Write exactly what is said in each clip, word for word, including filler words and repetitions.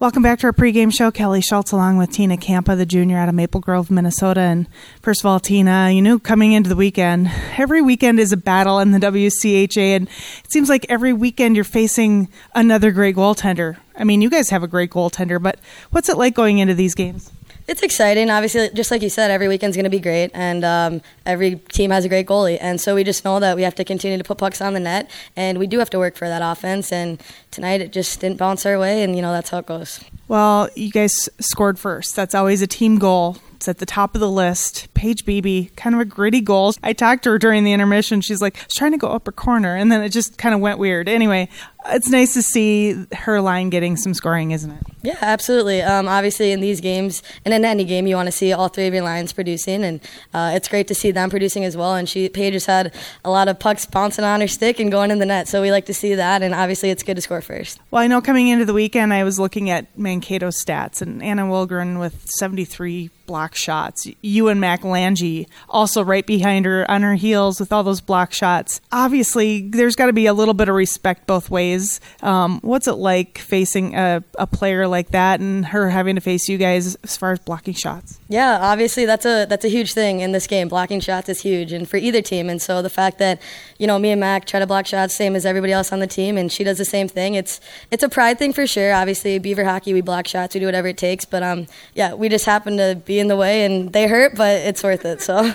Welcome back to our pregame show. Kelly Schultz along with Tina Campa, the junior out of Maple Grove, Minnesota. And first of all, Tina, you knew coming into the weekend, every weekend is a battle in the W C H A, and it seems like every weekend you're facing another great goaltender. I mean, you guys have a great goaltender, but what's it like going into these games? It's exciting. Obviously, just like you said, every weekend's going to be great, and um, every team has a great goalie. And so we just know that we have to continue to put pucks on the net, and we do have to work for that offense. And tonight it just didn't bounce our way, and, you know, that's how it goes. Well, you guys scored first. That's always a team goal. It's at the top of the list. Paige Beebe, kind of a gritty goal. I talked to her during the intermission. She's like, I was trying to go upper corner, and then it just kind of went weird. Anyway, it's nice to see her line getting some scoring, isn't it? Yeah, absolutely. Um, obviously, in these games, and in any game, you want to see all three of your lines producing, and uh, it's great to see them producing as well. And she, Paige has had a lot of pucks bouncing on her stick and going in the net, so we like to see that, and obviously it's good to score first. Well, I know coming into the weekend, I was looking at Mankato's stats, and Anna Wilgren with seventy-three block shots. You and Mac Lange also right behind her on her heels with all those block shots. Obviously, there's got to be a little bit of respect both ways. Um, what's it like facing a, a player like that and her having to face you guys as far as blocking shots? Yeah, obviously that's a that's a huge thing in this game. Blocking shots is huge, and for either team. And so the fact that, you know, me and Mac try to block shots same as everybody else on the team, and she does the same thing. It's it's a pride thing for sure. Obviously, Beaver hockey, we block shots, we do whatever it takes. But um, yeah, we just happen to be in the way, and they hurt, but it's worth it. So.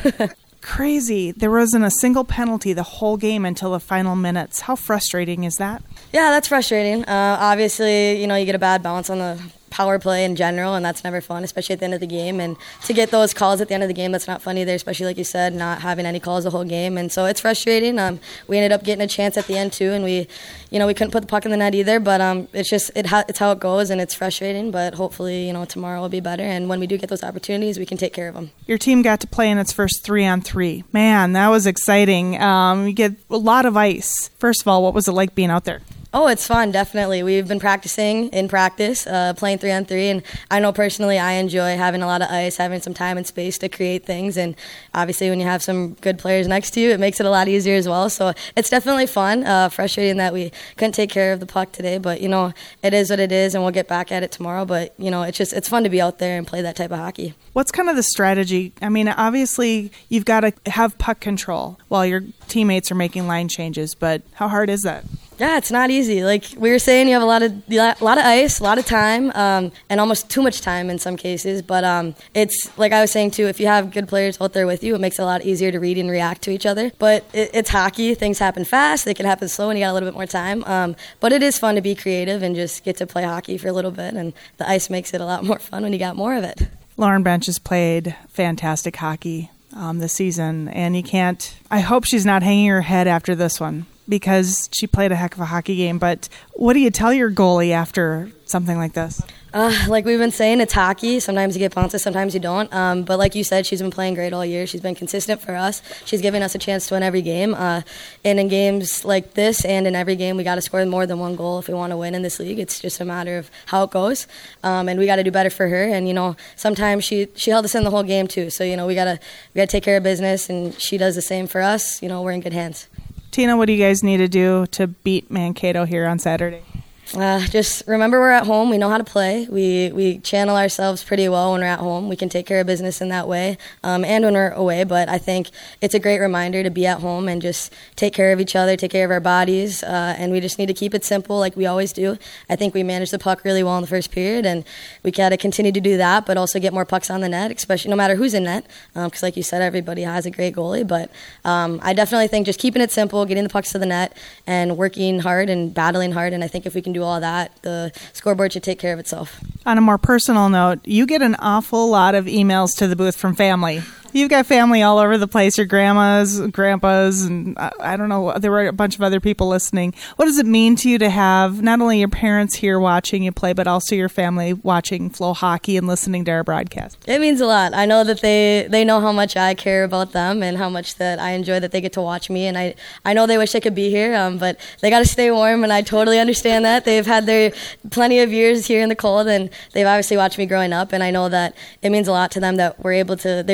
Crazy. There wasn't a single penalty the whole game until the final minutes. How frustrating is that? Yeah, that's frustrating. Uh, obviously, you know, you get a bad bounce on the power play in general, and that's never fun, especially at the end of the game. And to get those calls at the end of the game, that's not fun either, especially like you said, not having any calls the whole game. And so it's frustrating. Um, we ended up getting a chance at the end too, and we, you know, we couldn't put the puck in the net either. But um, it's just it ha- it's how it goes, and it's frustrating. But hopefully, you know, tomorrow will be better. And when we do get those opportunities, we can take care of them. Your team got to play in its first three on three. Man, that was exciting. Um, you get a lot of ice. First of all, what was it like being out there? Oh, it's fun, definitely. We've been practicing in practice, uh, playing three on three, and I know personally I enjoy having a lot of ice, having some time and space to create things, and obviously when you have some good players next to you, it makes it a lot easier as well. So it's definitely fun. Uh, frustrating that we couldn't take care of the puck today, but, you know, it is what it is, and we'll get back at it tomorrow. But, you know, it's just it's fun to be out there and play that type of hockey. What's kind of the strategy? I mean, obviously you've got to have puck control while your teammates are making line changes, but how hard is that? Yeah, it's not easy. Like we were saying, you have a lot of a lot of ice, a lot of time, um, and almost too much time in some cases. But um, it's like I was saying too, if you have good players out there with you, it makes it a lot easier to read and react to each other. But it, it's hockey; things happen fast. They can happen slow, and you got a little bit more time. Um, but it is fun to be creative and just get to play hockey for a little bit, and the ice makes it a lot more fun when you got more of it. Lauren Bench has played fantastic hockey um, this season, and you can't. I hope she's not hanging her head after this one, because she played a heck of a hockey game. But what do you tell your goalie after something like this? Uh, like we've been saying, it's hockey. Sometimes you get bounces, sometimes you don't. Um, but like you said, she's been playing great all year. She's been consistent for us. She's giving us a chance to win every game. Uh, and in games like this and in every game, we got to score more than one goal if we want to win in this league. It's just a matter of how it goes. Um, and we got to do better for her. And, you know, sometimes she, she held us in the whole game too. So, you know, we got to we got to take care of business, and she does the same for us. You know, we're in good hands. Tina, what do you guys need to do to beat Mankato here on Saturday? Uh, just remember we're at home. We know how to play. We we channel ourselves pretty well when we're at home. We can take care of business in that way, um, and when we're away. But I think it's a great reminder to be at home and just take care of each other, take care of our bodies, uh, and we just need to keep it simple like we always do. I think we managed the puck really well in the first period, and we got to continue to do that, but also get more pucks on the net, especially no matter who's in net, because um, like you said, everybody has a great goalie. But um, I definitely think just keeping it simple, getting the pucks to the net, and working hard and battling hard, and I think if we can do all that, the scoreboard should take care of itself. On a more personal note, you get an awful lot of emails to the booth from family. You've got family all over the place, your grandmas, grandpas, and I, I don't know, there were a bunch of other people listening. What does it mean to you to have not only your parents here watching you play, but also your family watching Flow Hockey and listening to our broadcast? It means a lot. I know that they, they know how much I care about them and how much that I enjoy that they get to watch me, and I, I know they wish they could be here, um, but they got to stay warm, and I totally understand that. They've had their plenty of years here in the cold, and they've obviously watched me growing up, and I know that it means a lot to them that we're able to, they're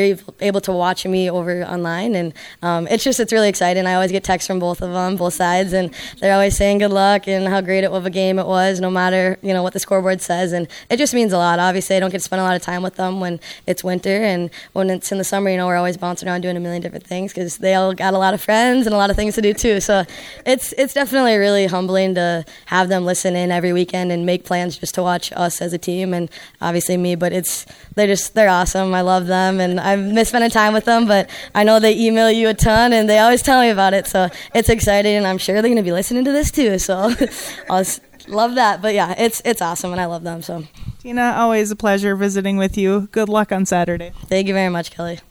able to watch me over online, and um, it's just it's really exciting. I always get texts from both of them, both sides, and they're always saying good luck and how great of a game it was, no matter you know what the scoreboard says, and it just means a lot. Obviously, I don't get to spend a lot of time with them when it's winter, and when it's in the summer, you know, we're always bouncing around doing a million different things because they all got a lot of friends and a lot of things to do too. So it's it's definitely really humbling to have them listen in every weekend and make plans just to watch us as a team, and obviously me. But it's they're just they're awesome. I love them, and I miss spending time with them. But I know they email you a ton, and they always tell me about it. So it's exciting, and I'm sure they're going to be listening to this too. So I'll love that. But yeah, it's it's awesome, and I love them. So Tina, always a pleasure visiting with you. Good luck on Saturday. Thank you very much, Kelly.